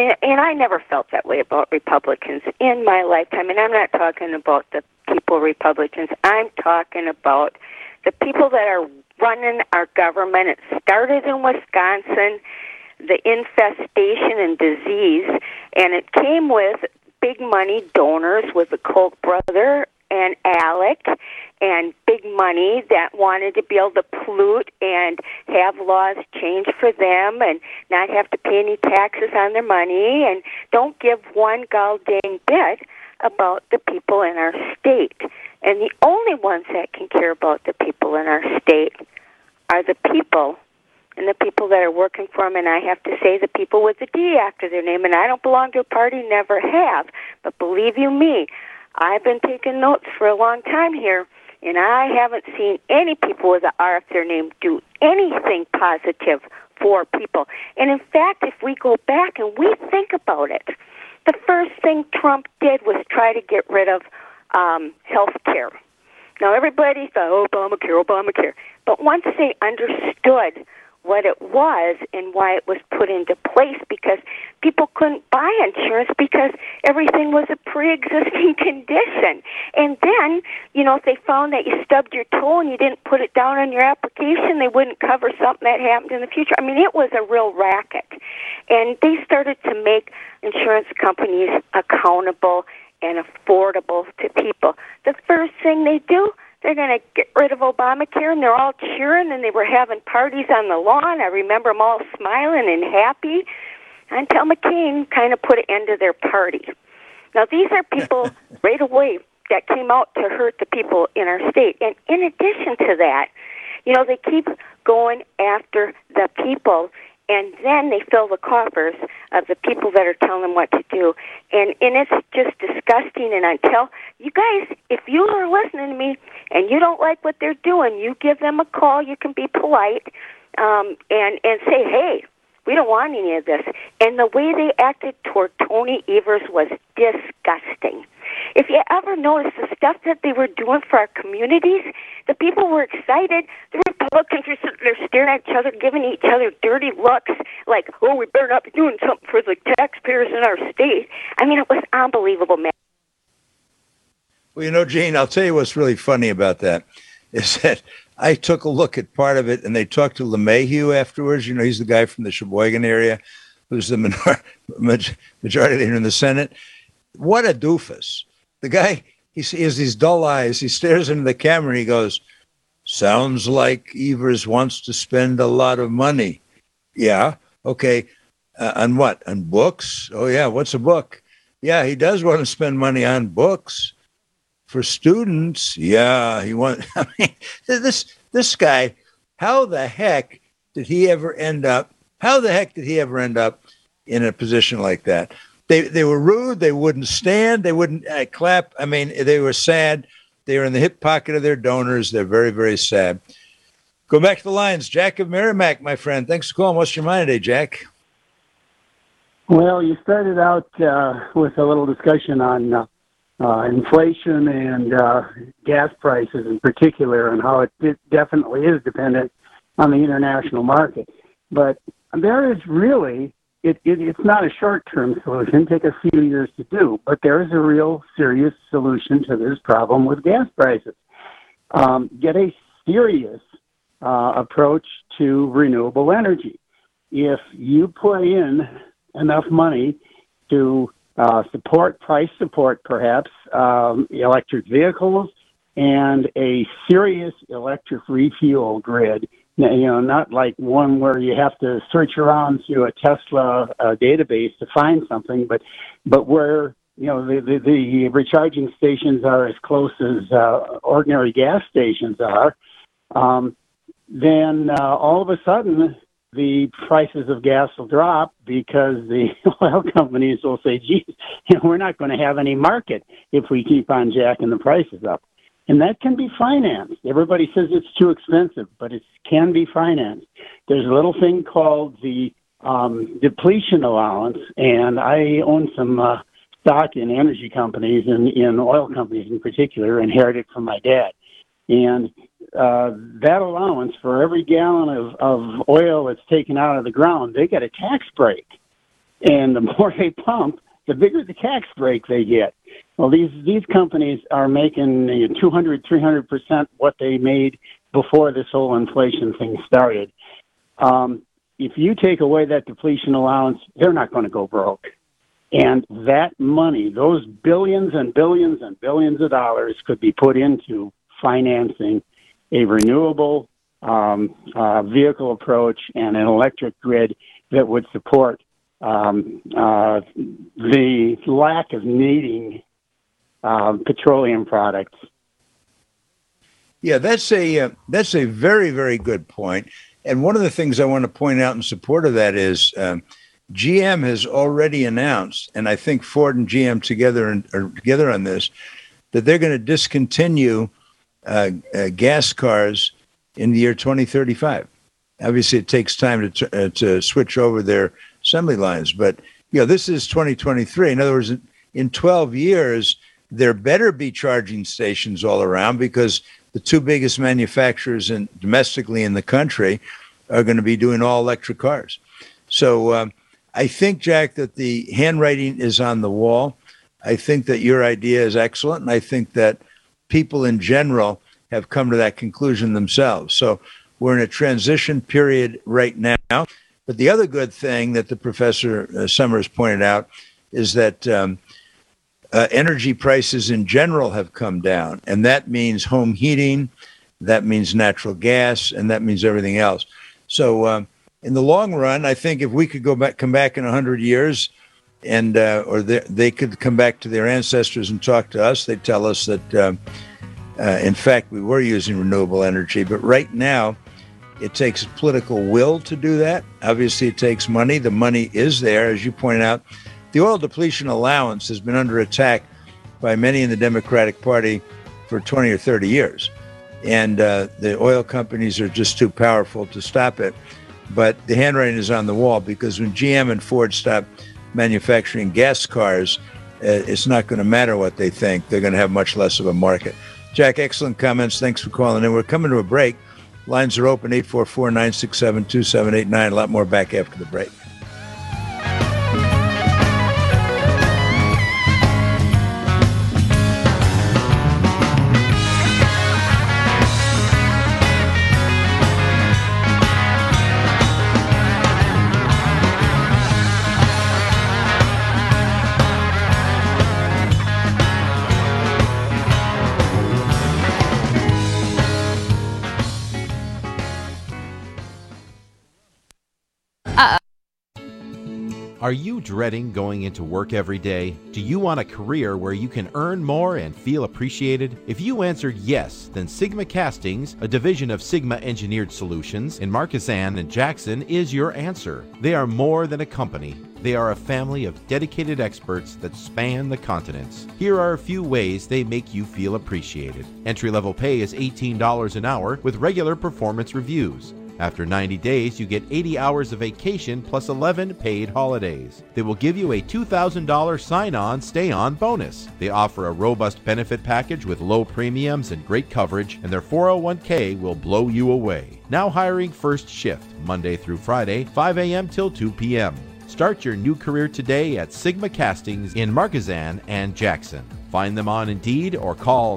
I never felt that way about Republicans in my lifetime. And I'm not talking about the people Republicans. I'm talking about the people that are running our government. It started in Wisconsin, the infestation and disease, and it came with big money donors with the Koch brother and Alec, and big money that wanted to be able to pollute and have laws changed for them and not have to pay any taxes on their money, and don't give one gall dang bit about the people in our state. And the only ones that can care about the people in our state are the people, and the people that are working for them. And I have to say, the people with the D after their name. And I don't belong to a party, never have. But believe you me, I've been taking notes for a long time here, and I haven't seen any people with an R after their name do anything positive for people. And in fact, if we go back and we think about it, the first thing Trump did was try to get rid of health care. Now, everybody thought, Obamacare. But once they understood what it was and why it was put into place, because people couldn't buy insurance because everything was a pre-existing condition. And then, if they found that you stubbed your toe and you didn't put it down on your application, they wouldn't cover something that happened in the future. I mean, it was a real racket. And they started to make insurance companies accountable and affordable to people. The first thing they do, they're going to get rid of Obamacare, and they're all cheering, and they were having parties on the lawn. I remember them all smiling and happy until McCain kind of put an end to their party. Now, these are people right away that came out to hurt the people in our state. And in addition to that, they keep going after the people, and then they fill the coffers of the people that are telling them what to do. And it's just disgusting. And until you guys, if you are listening to me and you don't like what they're doing, you give them a call. You can be polite and say, hey, we don't want any of this. And the way they acted toward Tony Evers was disgusting. If you ever notice the stuff that they were doing for our communities, the people were excited. The Republicans were sitting there staring at each other, giving each other dirty looks like, oh, we better not be doing something for the taxpayers in our state. I mean, it was unbelievable, man. Well, Gene, I'll tell you what's really funny about that is that I took a look at part of it, and they talked to LeMahieu afterwards. He's the guy from the Sheboygan area who's the majority leader in the Senate. What a doofus. The guy, he has these dull eyes. He stares into the camera and he goes, sounds like Evers wants to spend a lot of money. Yeah. Okay. On what? On books? Oh, yeah. What's a book? Yeah, he does want to spend money on books. For students, yeah, he wants. I mean, this guy, how the heck did he ever end up? How the heck did he ever end up in a position like that? They were rude. They wouldn't stand. They wouldn't clap. I mean, they were sad. They were in the hip pocket of their donors. They're very, very sad. Go back to the lines. Jack of Merrimack, my friend. Thanks for calling. What's your mind today, Jack? Well, you started out with a little discussion on inflation and gas prices in particular, and how it definitely is dependent on the international market. But there is really, it's not a short-term solution, take a few years to do, but there is a real serious solution to this problem with gas prices. Get a serious approach to renewable energy. If you put in enough money to price support, perhaps, electric vehicles and a serious electric refuel grid, not like one where you have to search around through a Tesla database to find something, but where, the recharging stations are as close as ordinary gas stations are. then all of a sudden the prices of gas will drop because the oil companies will say, geez, we're not going to have any market if we keep on jacking the prices up. And that can be financed. Everybody says it's too expensive, but it can be financed. There's a little thing called the depletion allowance, and I own some stock in energy companies and in oil companies in particular, inherited from my dad. And that allowance for every gallon of oil that's taken out of the ground, they get a tax break. And the more they pump, the bigger the tax break they get. Well, these companies are making 200, 300% what they made before this whole inflation thing started. If you take away that depletion allowance, they're not going to go broke. And that money, those billions and billions and billions of dollars, could be put into financing a renewable vehicle approach and an electric grid that would support the lack of needing petroleum products. Yeah, that's a very, very good point. And one of the things I want to point out in support of that is GM has already announced, and I think Ford and GM are together on this, that they're going to discontinue gas cars in the year 2035. Obviously, it takes time to switch over their assembly lines, but this is 2023. In other words, in 12 years, there better be charging stations all around, because the two biggest manufacturers domestically in the country are going to be doing all electric cars. So I think, Jack, that the handwriting is on the wall. I think that your idea is excellent, and I think that people in general have come to that conclusion themselves. So we're in a transition period right now. But the other good thing that the Professor Summers pointed out is that energy prices in general have come down, and that means home heating, that means natural gas, and that means everything else. So in the long run, I think if we could come back in 100 years, and or they could come back to their ancestors and talk to us, they'd tell us that, in fact, we were using renewable energy. But right now, it takes political will to do that. Obviously, it takes money. The money is there, as you pointed out. The oil depletion allowance has been under attack by many in the Democratic Party for 20 or 30 years. And the oil companies are just too powerful to stop it. But the handwriting is on the wall, because when GM and Ford stop manufacturing gas cars, it's not going to matter what they think. They're going to have much less of a market. Jack, excellent comments. Thanks for calling in. We're coming to a break. Lines are open, 844-967-2789. A lot more back after the break. Are you dreading going into work every day? Do you want a career where you can earn more and feel appreciated? If you answered yes, then Sigma Castings, a division of Sigma Engineered Solutions in Markesan and Jackson, is your answer. They are more than a company. They are a family of dedicated experts that span the continents. Here are a few ways they make you feel appreciated. Entry-level pay is $18 an hour with regular performance reviews. After 90 days, you get 80 hours of vacation plus 11 paid holidays. They will give you a $2,000 sign-on, stay-on bonus. They offer a robust benefit package with low premiums and great coverage, and their 401k will blow you away. Now hiring first shift, Monday through Friday, 5 a.m. till 2 p.m. Start your new career today at Sigma Castings in Markesan and Jackson. Find them on Indeed or call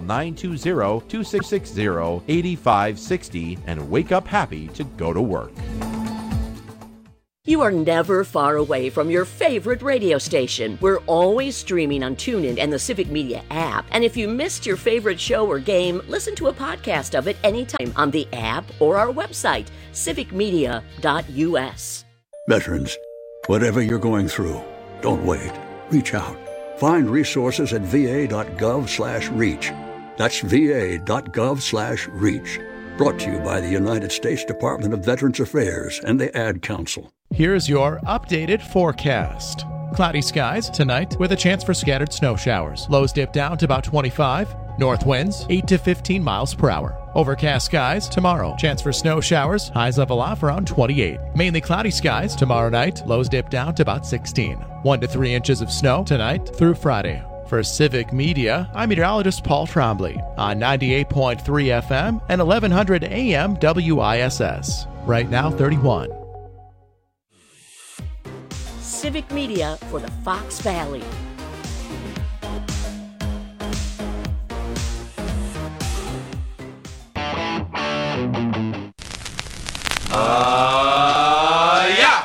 920-260-8560 and wake up happy to go to work. You are never far away from your favorite radio station. We're always streaming on TuneIn and the Civic Media app. And if you missed your favorite show or game, listen to a podcast of it anytime on the app or our website, civicmedia.us. Veterans, whatever you're going through, don't wait. Reach out. Find resources at va.gov/reach. That's va.gov/reach. Brought to you by the United States Department of Veterans Affairs and the Ad Council. Here's your updated forecast. Cloudy skies tonight with a chance for scattered snow showers. Lows dip down to about 25. North winds 8 to 15 miles per hour. Overcast skies tomorrow. Chance for snow showers. Highs level off around 28. Mainly cloudy skies tomorrow night. Lows dip down to about 16. 1 to 3 inches of snow tonight through Friday. For Civic Media, I'm meteorologist Paul Trombley on 98.3 FM and 1100 AM WISS. Right now, 31. Civic Media for the Fox Valley. Yeah!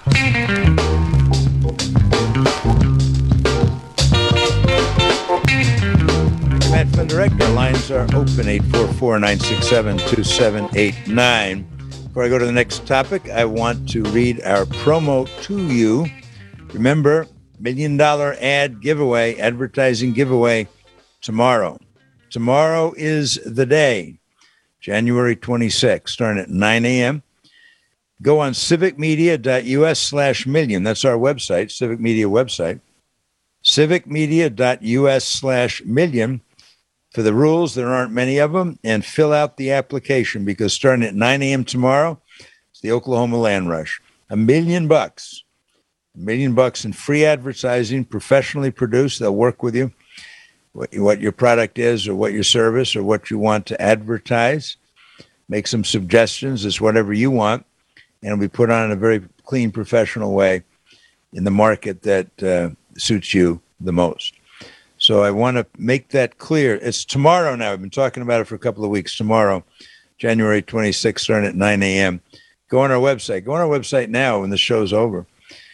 Matt from Director. Lines are open, 844-967-2789. Before I go to the next topic, I want to read our promo to you. Remember, $1 million ad giveaway, advertising giveaway tomorrow. Tomorrow is the day, January 26th, starting at 9 a.m. Go on civicmedia.us/million. That's our website, Civic Media website. civicmedia.us/million. For the rules, there aren't many of them, and fill out the application because starting at 9 a.m. tomorrow, it's the Oklahoma Land Rush. $1 million. $1 million in free advertising, professionally produced. They'll work with you, what your product is or what your service or what you want to advertise. Make some suggestions. It's whatever you want, and it'll be put on in a very clean, professional way in the market that suits you the most. So I want to make that clear. It's tomorrow now. I've been talking about it for a couple of weeks. Tomorrow, January 26th, starting at 9 a.m. Go on our website. Go on our website now when the show's over.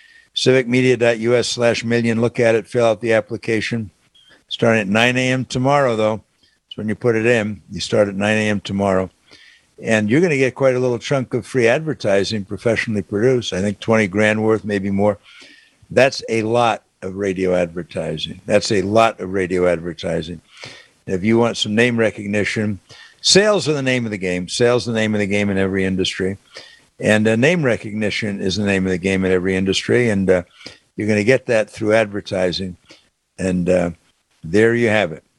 civicmedia.us/million. Look at it. Fill out the application. Starting at 9 a.m. tomorrow, though. That's when you put it in. You start at 9 a.m. tomorrow. And you're going to get quite a little chunk of free advertising, professionally produced. I think 20 grand worth, maybe more. That's a lot of radio advertising. That's a lot of radio advertising. If you want some name recognition, sales are the name of the game. Sales are the name of the game in every industry. And name recognition is the name of the game in every industry. And you're going to get that through advertising. And there you have it.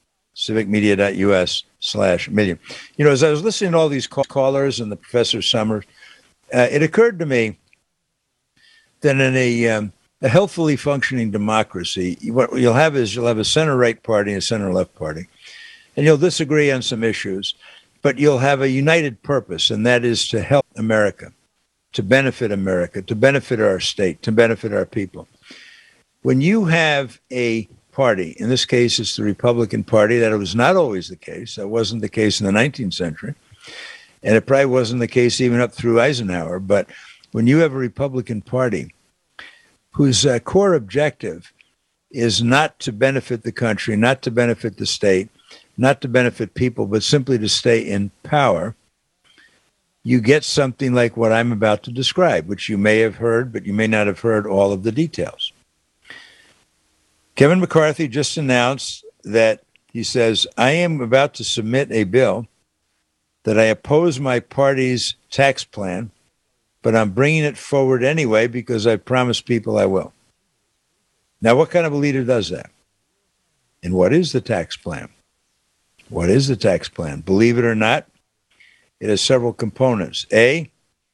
civicmedia.us/million. You know, as I was listening to all these callers and the Professor Summers, it occurred to me that in a healthfully functioning democracy, what you'll have is you'll have a center-right party and a center-left party, and you'll disagree on some issues, but you'll have a united purpose, and that is to help America, to benefit our state, to benefit our people. When you have a party, in this case it's the Republican Party, that was not always the case. That wasn't the case in the 19th century, and it probably wasn't the case even up through Eisenhower, but when you have a Republican Party whose core objective is not to benefit the country, not to benefit the state, not to benefit people, but simply to stay in power, you get something like what I'm about to describe, which you may have heard, but you may not have heard all of the details. Kevin McCarthy just announced that he says, I am about to submit a bill that I oppose my party's tax plan, but I'm bringing it forward anyway because I promised people I will. Now, what kind of a leader does that? And what is the tax plan? What is the tax plan? Believe it or not, it has several components. A,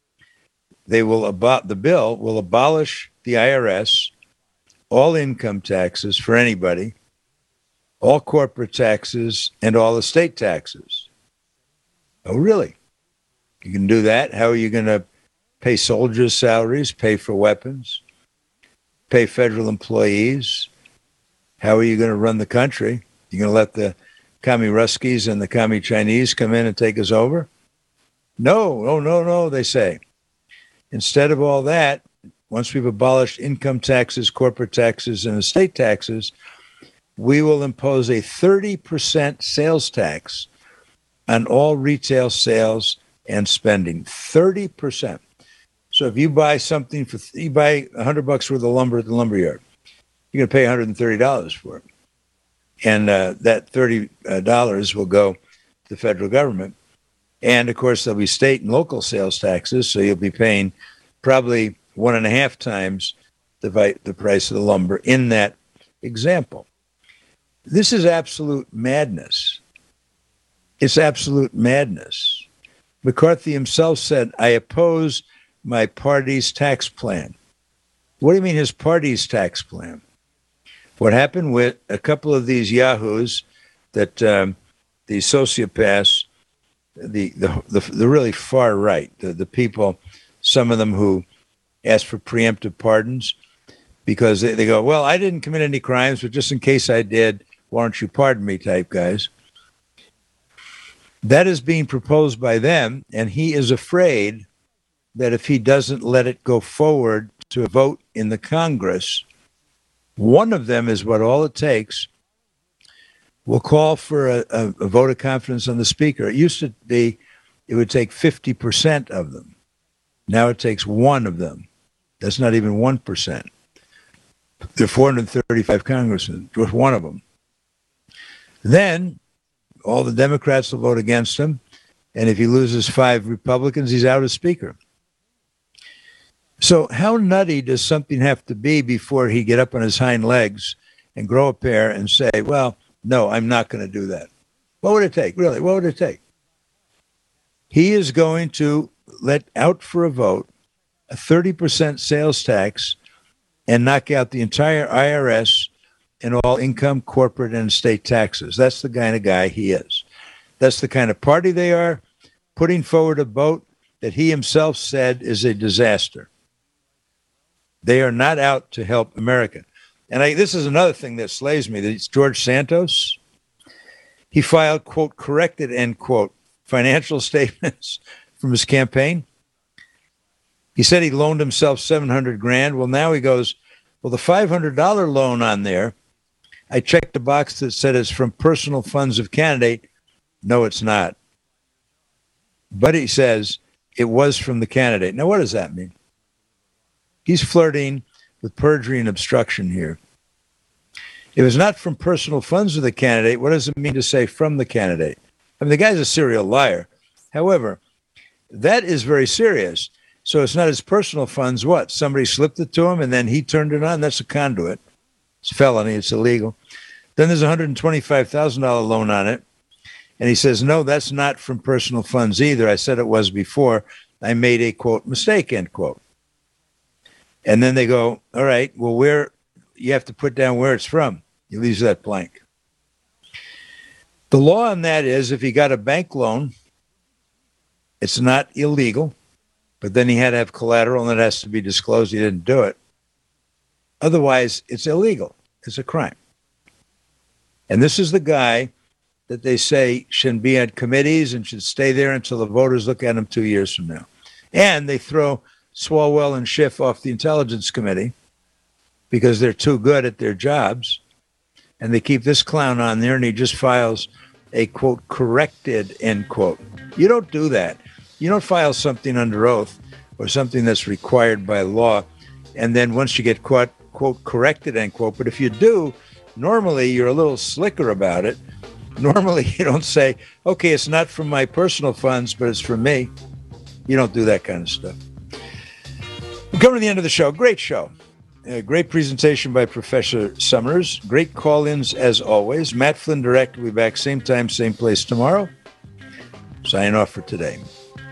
the bill will abolish the IRS, all income taxes for anybody, all corporate taxes, and all estate taxes. Oh, really? You can do that? How are you going to pay soldiers' salaries, pay for weapons, pay federal employees? How are you going to run the country? You're going to let the commie Ruskies and the commie Chinese come in and take us over? No, they say. Instead of all that, once we've abolished income taxes, corporate taxes, and estate taxes, we will impose a 30% sales tax on all retail sales and spending. 30%. So if you buy something you buy $100 worth of lumber at the lumberyard, you're going to pay $130 for it. And that $30 will go to the federal government. And, of course, there'll be state and local sales taxes, so you'll be paying probably 1.5 times the price of the lumber in that example. This is absolute madness. It's absolute madness. McCarthy himself said, I oppose my party's tax plan. What do you mean his party's tax plan? What happened with a couple of these yahoos, that the sociopaths, the really far right, the people, some of them who ask for preemptive pardons because they go, well, I didn't commit any crimes, but just in case I did, why don't you pardon me type guys. That is being proposed by them, and he is afraid that if he doesn't let it go forward to a vote in the Congress, one of them is what all it takes, will call for a vote of confidence on the speaker. It used to be it would take 50% of them. Now it takes one of them. That's not even 1%. There are 435 congressmen, just one of them. Then all the Democrats will vote against him, and if he loses 5 Republicans, he's out as speaker. So how nutty does something have to be before he get up on his hind legs and grow a pair and say, well, no, I'm not going to do that? What would it take? Really, what would it take? He is going to let out for a vote a 30% sales tax and knock out the entire IRS and all income, corporate, and state taxes. That's the kind of guy he is. That's the kind of party they are, putting forward a vote that he himself said is a disaster. They are not out to help America. And this is another thing that slays me. That George Santos, he filed, quote, corrected, end quote, financial statements from his campaign. He said he loaned himself $700,000. Well, now he goes, well, the $500 loan on there, I checked the box that said it's from personal funds of candidate. No, it's not. But he says it was from the candidate. Now, what does that mean? He's flirting with perjury and obstruction here. If it's not from personal funds of the candidate, what does it mean to say from the candidate? I mean, the guy's a serial liar. However, that is very serious. So it's not his personal funds. What? Somebody slipped it to him and then he turned it on? That's a conduit. It's a felony. It's illegal. Then there's a $125,000 loan on it. And he says, no, that's not from personal funds either. I said it was before. I made a, quote, mistake, end quote. And then they go, all right, well, where you have to put down where it's from. He leaves that blank. The law on that is if he got a bank loan, it's not illegal, but then he had to have collateral and it has to be disclosed. He didn't do it. Otherwise, it's illegal. It's a crime. And this is the guy that they say should be on committees and should stay there until the voters look at him 2 years from now. And they throw Swalwell and Schiff off the Intelligence Committee because they're too good at their jobs. And they keep this clown on there and he just files a, quote, corrected, end quote. You don't do that. You don't file something under oath or something that's required by law. And then once you get caught, quote, corrected, end quote. But if you do, normally you're a little slicker about it. Normally you don't say, okay, it's not from my personal funds, but it's from me. You don't do that kind of stuff. We're coming to the end of the show. Great show. Great presentation by Professor Summers. Great call-ins as always. Matt Flynn Direct will be back same time, same place tomorrow. Signing off for today.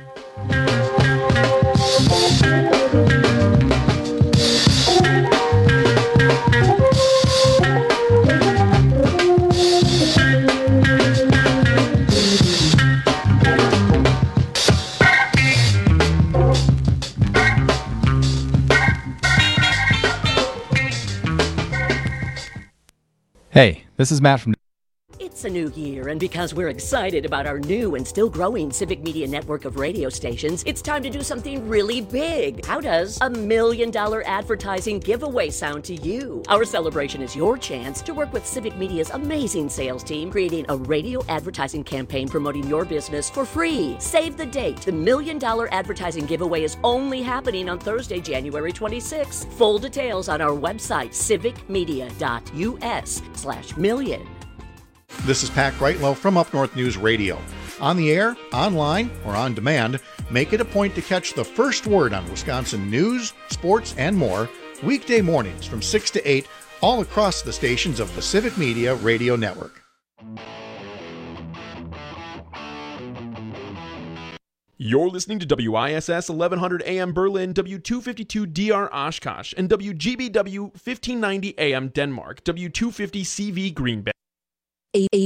Hey, this is Matt from... It's a new year, and because we're excited about our new and still growing Civic Media network of radio stations, it's time to do something really big. How does $1 million advertising giveaway sound to you? Our celebration is your chance to work with Civic Media's amazing sales team, creating a radio advertising campaign promoting your business for free. Save the date. The $1 million advertising giveaway is only happening on Thursday, January 26th. Full details on our website, civicmedia.us/million. This is Pat Greitlow from Up North News Radio. On the air, online, or on demand, make it a point to catch the first word on Wisconsin news, sports, and more weekday mornings from 6 to 8 all across the stations of the Civic Media Radio Network. You're listening to WISS 1100 AM Berlin, W252 DR Oshkosh, and WGBW 1590 AM Denmark, W250 CV Green Bay.